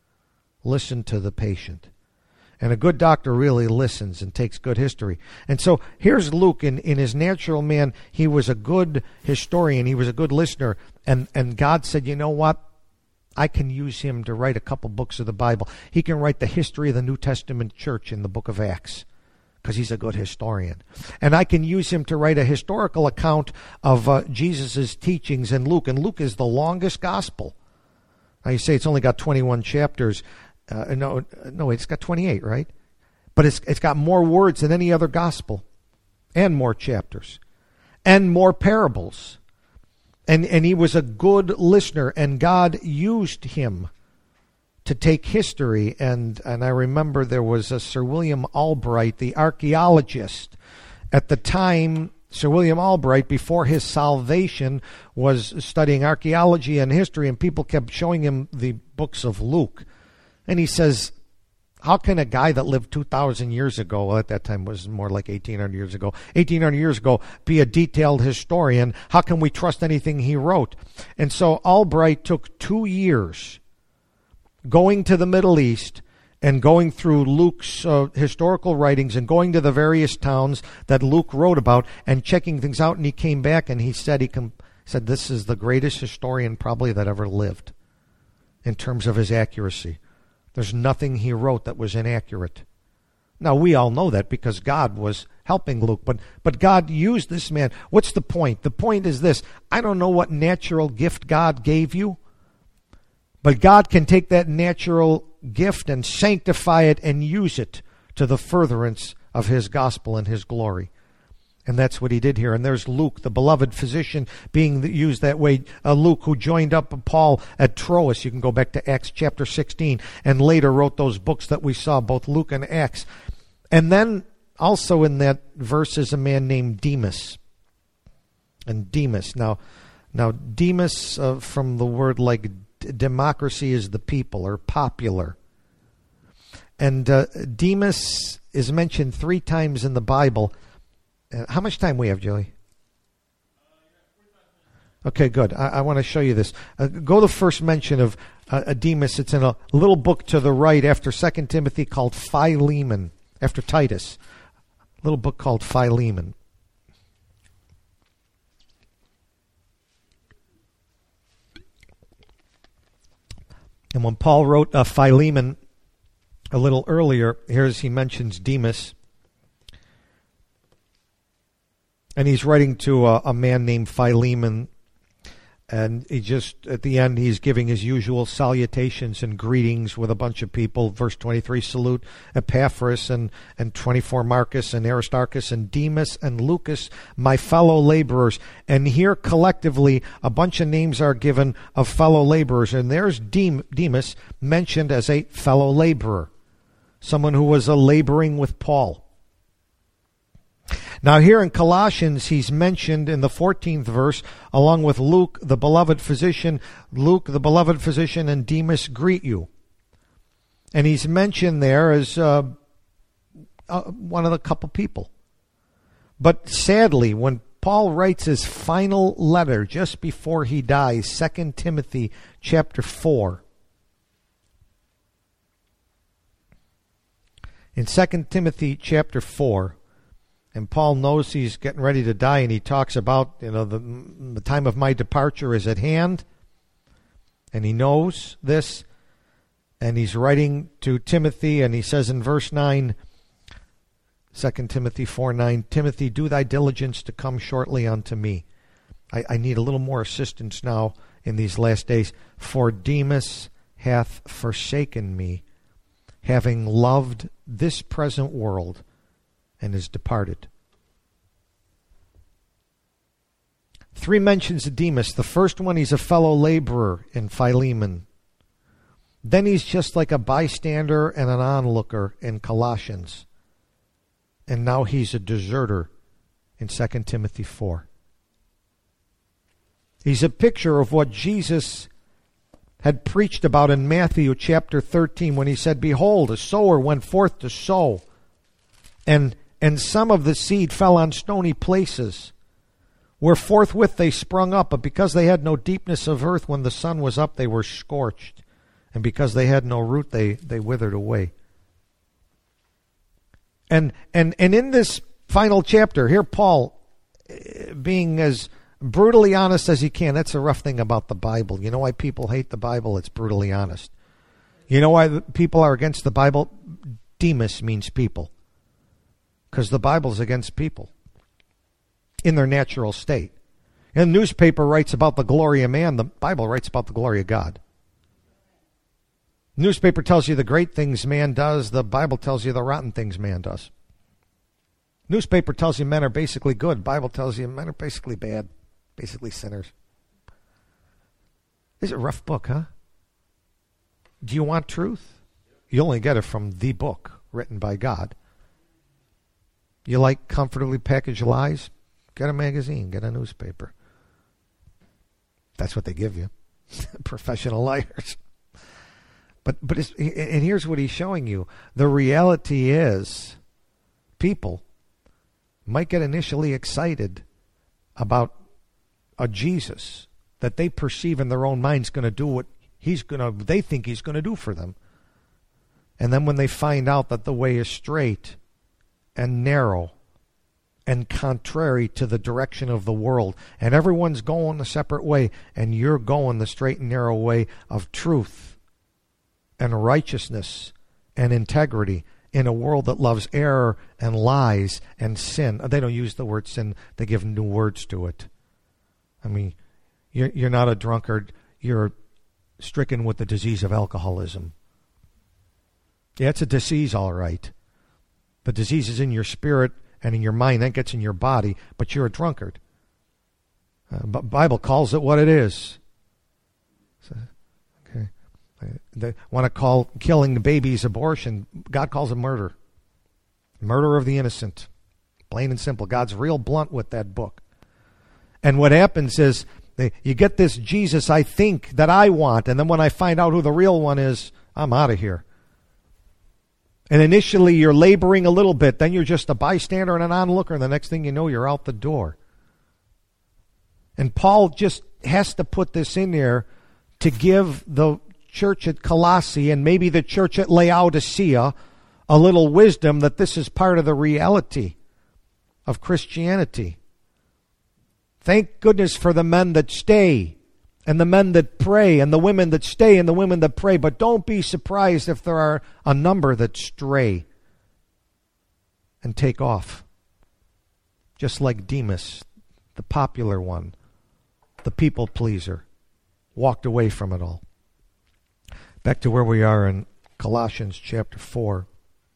to the patient. And a good doctor really listens and takes good history. And so here's Luke in his natural man. He was a good historian. He was a good listener. And God said, you know what? I can use him to write a couple books of the Bible. He can write the history of the New Testament church in the book of Acts because he's a good historian. And I can use him to write a historical account of Jesus' teachings in Luke. And Luke is the longest gospel. Now you say it's only got 21 chapters. No, it's got 28, right? But it's got more words than any other gospel, and more chapters, and more parables. And he was a good listener, and God used him to take history. And I remember there was a Sir William Albright, the archaeologist. At the time, Sir William Albright, before his salvation, was studying archaeology and history, and people kept showing him the books of Luke. And he says, how can a guy that lived 2,000 years ago, well, at that time it was more like 1,800 years ago, 1,800 years ago, be a detailed historian? How can we trust anything he wrote? And so Albright took 2 years going to the Middle East and going through Luke's historical writings and going to the various towns that Luke wrote about and checking things out. And he came back and he said, this is the greatest historian probably that ever lived in terms of his accuracy. There's nothing he wrote that was inaccurate. Now, we all know that because God was helping Luke, but God used this man. What's the point? The point is this. I don't know what natural gift God gave you, but God can take that natural gift and sanctify it and use it to the furtherance of his gospel and his glory. And that's what he did here. And there's Luke, the beloved physician, being used that way. Luke, who joined up Paul at Troas. You can go back to Acts chapter 16. And later wrote those books that we saw, both Luke and Acts. And then also in that verse is a man named Demas. And Demas. Now Demas, from the word like democracy, is the people or popular. And Demas is mentioned 3 times in the Bible. How much time we have, Joey? Okay, good. I want to show you this. Go to the first mention of Demas. It's in a little book to the right after 2 Timothy called Philemon, after Titus. A little book called Philemon. And when Paul wrote Philemon a little earlier, here's he mentions Demas. And he's writing to a man named Philemon. And he just, at the end, he's giving his usual salutations and greetings with a bunch of people. Verse 23, salute Epaphras, and 24, Marcus and Aristarchus and Demas and Lucas, my fellow laborers. And here collectively, a bunch of names are given of fellow laborers. And there's Demas mentioned as a fellow laborer, someone who was laboring with Paul. Now here in Colossians, he's mentioned in the 14th verse, along with Luke, the beloved physician. Luke, the beloved physician, and Demas greet you. And he's mentioned there as one of the couple people. But sadly, when Paul writes his final letter just before he dies, 2 Timothy chapter 4. In 2 Timothy chapter 4, and Paul knows he's getting ready to die, and he talks about, the time of my departure is at hand. And he knows this. And he's writing to Timothy, and he says in verse 9, 2 Timothy 4:9, Timothy, do thy diligence to come shortly unto me. I need a little more assistance now in these last days. For Demas hath forsaken me, having loved this present world, and is departed. 3 mentions of Demas. The first one, he's a fellow laborer in Philemon. Then he's just like a bystander and an onlooker in Colossians. And now he's a deserter in 2 Timothy 4. He's a picture of what Jesus had preached about in Matthew chapter 13 when he said, behold, a sower went forth to sow. And some of the seed fell on stony places, where forthwith they sprung up, but because they had no deepness of earth, when the sun was up, they were scorched. And because they had no root, they withered away. And in this final chapter, here Paul, being as brutally honest as he can. That's a rough thing about the Bible. You know why people hate the Bible? It's brutally honest. You know why people are against the Bible? Demas means people. Because the Bible's against people in their natural state. And the newspaper writes about the glory of man. The Bible writes about the glory of God. The newspaper tells you the great things man does. The Bible tells you the rotten things man does. Newspaper tells you men are basically good. Bible tells you men are basically bad, basically sinners. This is a rough book, huh? Do you want truth? You only get it from the book written by God. You like comfortably packaged lies? Get a magazine, get a newspaper. That's what they give you. Professional liars. But and here's what he's showing you. The reality is people might get initially excited about a Jesus that they perceive in their own minds going to do what they think he's going to do for them. And then when they find out that the way is straight and narrow and contrary to the direction of the world, and everyone's going a separate way, and you're going the straight and narrow way of truth and righteousness and integrity in a world that loves error and lies and sin. They don't use the word sin. They give new words to it. I mean, you're not a drunkard. You're stricken with the disease of alcoholism. Yeah, it's a disease, all right. The disease is in your spirit and in your mind. That gets in your body, but you're a drunkard. But Bible calls it what it is. So, okay. They want to call killing the babies abortion. God calls it murder. Murder of the innocent. Plain and simple. God's real blunt with that book. And what happens is you get this Jesus I think that I want, and then when I find out who the real one is, I'm out of here. And initially you're laboring a little bit, then you're just a bystander and an onlooker, and the next thing you know, you're out the door. And Paul just has to put this in there to give the church at Colossae and maybe the church at Laodicea a little wisdom that this is part of the reality of Christianity. Thank goodness for the men that stay and the men that pray and the women that stay and the women that pray. But don't be surprised if there are a number that stray and take off. Just like Demas, the popular one, the people pleaser, walked away from it all. Back to where we are in Colossians chapter 4.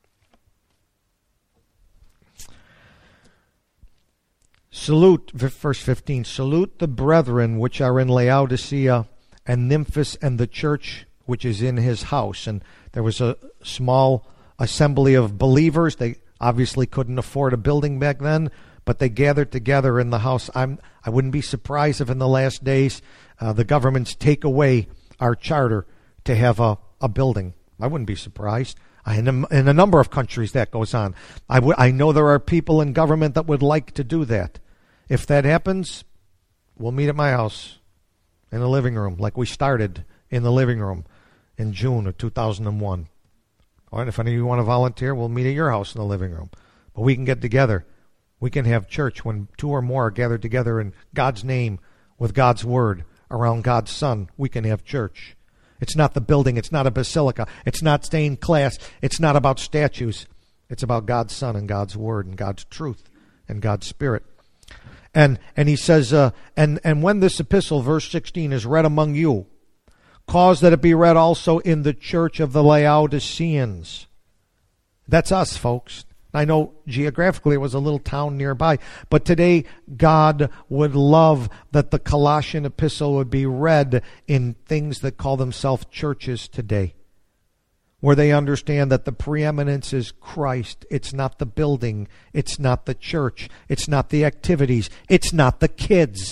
Salute, verse 15, salute the brethren which are in Laodicea and Nymphas and the church which is in his house. And there was a small assembly of believers. They obviously couldn't afford a building back then, but they gathered together in the house. I wouldn't be surprised if in the last days the governments take away our charter to have a building. I wouldn't be surprised. In a number of countries that goes on. I know there are people in government that would like to do that. If that happens, we'll meet at my house in the living room, like we started in the living room in June of 2001. All right, if any of you want to volunteer, we'll meet at your house in the living room. But we can get together. We can have church when two or more are gathered together in God's name, with God's word, around God's Son. We can have church. It's not the building. It's not a basilica. It's not stained glass. It's not about statues. It's about God's Son and God's Word and God's truth and God's Spirit. And he says, and when this epistle, verse 16, is read among you, cause that it be read also in the church of the Laodiceans. That's us, folks. I know geographically it was a little town nearby, but today God would love that the Colossian epistle would be read in things that call themselves churches today, where they understand that the preeminence is Christ. It's not the building. It's not the church. It's not the activities. It's not the kids.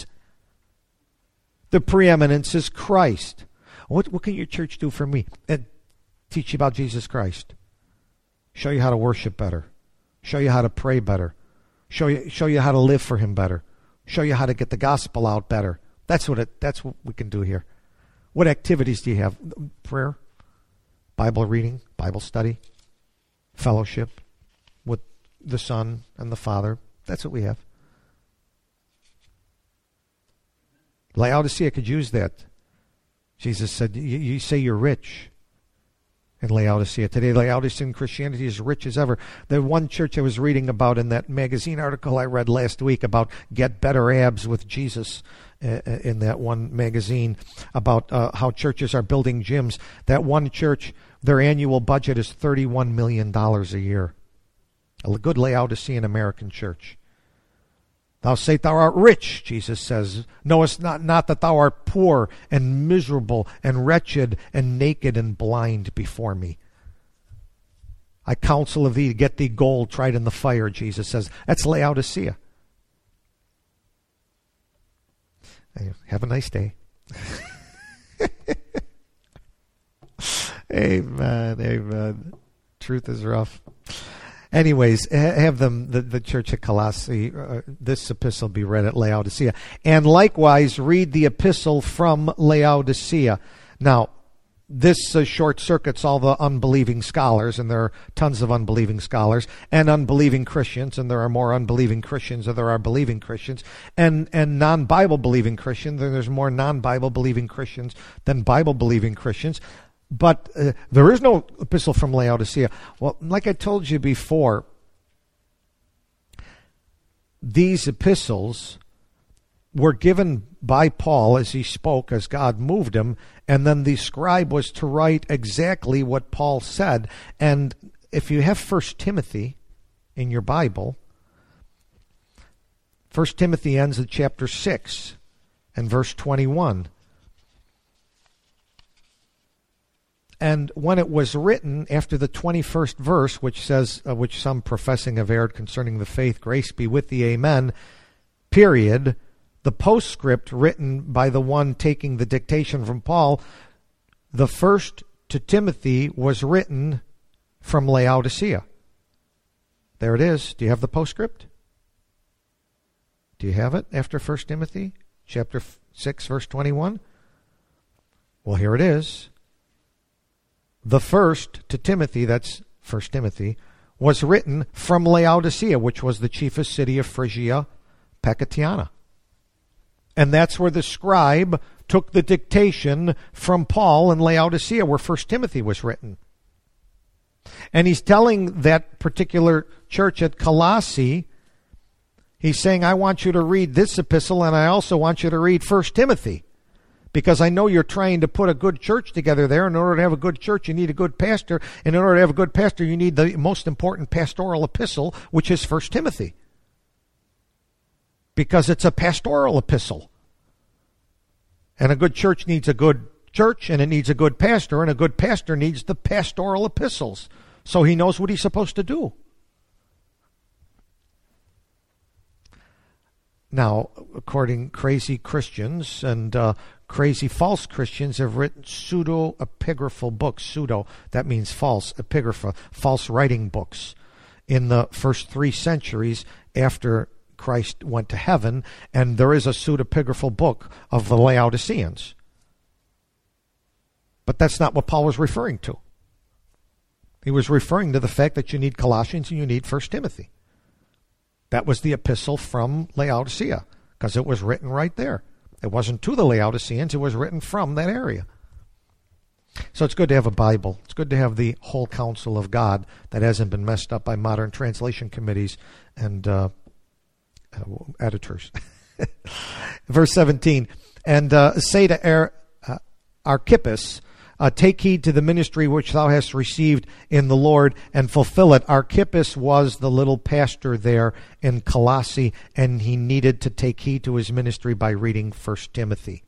The preeminence is Christ. What can your church do for me? Teach you about Jesus Christ. Show you how to worship better. Show you how to pray better. Show you how to live for Him better. Show you how to get the gospel out better. That's what we can do here. What activities do you have? Prayer, Bible reading, Bible study, fellowship with the Son and the Father. That's what we have. Laodicea could use that. Jesus said, you say you're rich. In Laodicea. Today, Laodicean Christianity is rich as ever. The one church I was reading about in that magazine article I read last week about Get Better Abs with Jesus in that one magazine about how churches are building gyms. That one church, their annual budget is $31 million a year. A good Laodicean American church. Thou sayest thou art rich, Jesus says. Knowest not that thou art poor and miserable and wretched and naked and blind before me. I counsel of thee to get thee gold tried in the fire, Jesus says. That's Laodicea. Have a nice day. Amen, amen. Truth is rough. Anyways, have them, the church at Colossae, this epistle be read at Laodicea. And likewise, read the epistle from Laodicea. Now, this short circuits all the unbelieving scholars, and there are tons of unbelieving scholars, and unbelieving Christians, and there are more unbelieving Christians than there are believing Christians, and non-Bible believing Christians, and there's more non-Bible believing Christians than Bible believing Christians. But there is no epistle from Laodicea. Well, like I told you before, these epistles were given by Paul as he spoke, as God moved him, and then the scribe was to write exactly what Paul said. And if you have 1 Timothy in your Bible, 1 Timothy ends at chapter 6 and verse 21. And when it was written after the 21st verse, which says, which some professing have erred concerning the faith, grace be with thee, amen, period, the postscript written by the one taking the dictation from Paul, the first to Timothy was written from Laodicea. There it is. Do you have the postscript? Do you have it after 1 Timothy chapter 6, verse 21? Well, here it is. The first to Timothy, that's 1 Timothy, was written from Laodicea, which was the chiefest city of Phrygia, Pakatiana. And that's where the scribe took the dictation from Paul in Laodicea, where 1 Timothy was written. And he's telling that particular church at Colossae, he's saying, I want you to read this epistle, and I also want you to read 1 Timothy. Because I know you're trying to put a good church together there. In order to have a good church, you need a good pastor. And in order to have a good pastor, you need the most important pastoral epistle, which is 1 Timothy. Because it's a pastoral epistle. And a good church needs a good church, and it needs a good pastor, and a good pastor needs the pastoral epistles. So he knows what he's supposed to do. Now, according crazy Christians and crazy false Christians have written pseudo-epigraphal books. Pseudo, that means false. Epigrapha, false writing books. In the first 3 centuries after Christ went to heaven, and there is a pseudepigraphal book of the Laodiceans. But that's not what Paul was referring to. He was referring to the fact that you need Colossians and you need 1 Timothy. That was the epistle from Laodicea, because it was written right there. It wasn't to the Laodiceans, it was written from that area. So it's good to have a Bible. It's good to have the whole counsel of God that hasn't been messed up by modern translation committees and editors. Verse 17, and say to Archippus, take heed to the ministry which thou hast received in the Lord, and fulfill it. Archippus was the little pastor there in Colossae, and he needed to take heed to his ministry by reading 1 Timothy.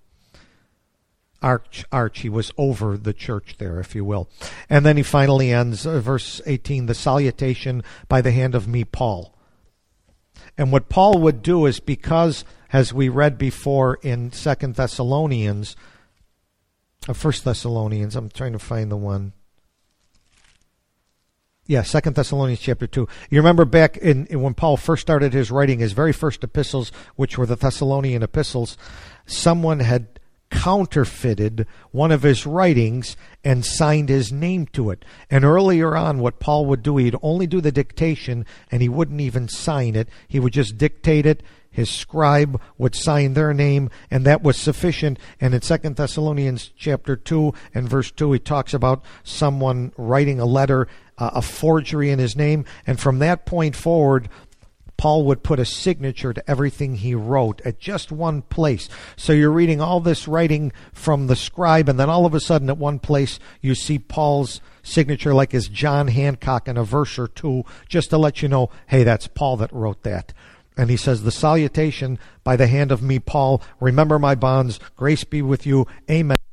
He was over the church there, if you will. And then he finally ends, verse 18, the salutation by the hand of me, Paul. And what Paul would do is, because, as we read before in 2 Thessalonians, 1 Thessalonians, I'm trying to find the one. Yeah, 2 Thessalonians chapter 2. You remember back in when Paul first started his writing, his very first epistles, which were the Thessalonian epistles, someone had counterfeited one of his writings and signed his name to it. And earlier on, what Paul would do, he'd only do the dictation, and he wouldn't even sign it. He would just dictate it. His scribe would sign their name, and that was sufficient. And in 2 Thessalonians chapter 2 and verse 2, he talks about someone writing a letter, a forgery in his name. And from that point forward, Paul would put a signature to everything he wrote at just one place. So you're reading all this writing from the scribe, and then all of a sudden at one place you see Paul's signature, like as John Hancock in a verse or two, just to let you know, hey, that's Paul that wrote that. And he says, the salutation by the hand of me, Paul. Remember my bonds. Grace be with you. Amen.